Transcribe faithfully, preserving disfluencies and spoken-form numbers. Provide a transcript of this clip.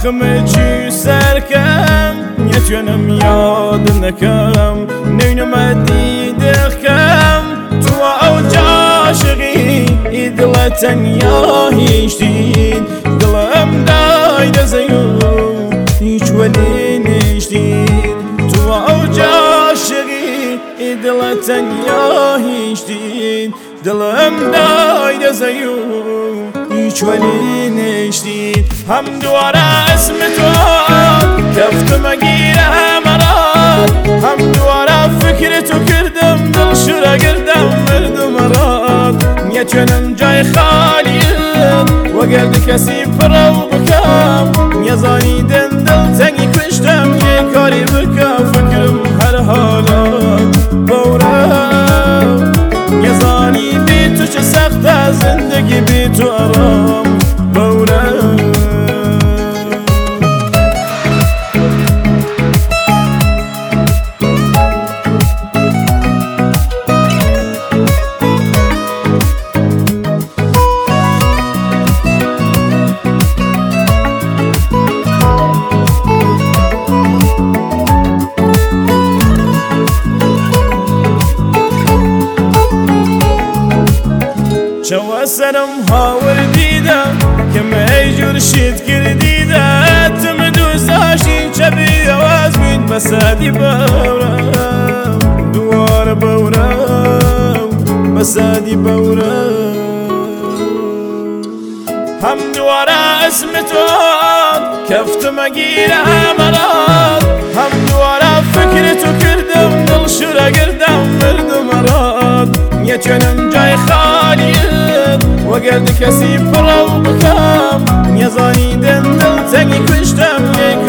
آخم چی سرکم نتونم یاد نکم نینم دیدکم تو اوج عاشقی دل تنیا هیچدین دلم داید زیو هیچ ولی نشدین تو اوج عاشقی دل تنیا هیچدین دلم داید زیو هیچ ولی نشدین هم دواره اسم تو کفت مگیره مراد هم دواره فکر تو کردم دل شورا گردم مردم مراد نتونم جای خالیت و گرد کسی پرو بکم یزانی دن دل تنگی کشتم یه کاری بکم فکرم هر حالات بورم یزانی بی تو چه سخت زندگی بی تو آرام بورم شو سرم هاور دیدم که میجور شید کردیده تم دوزاشی چبی آواز بید بسادی بورم دوار بورم بسادی بورم هم دوار اسم تو کفت مگیره مراد هم دوار فکر تو کردم دل شورا گردم مردم مراد نتونم جای خالیت و گرد کسی پرو بکم یزانی دن دل تنگی کشتم یک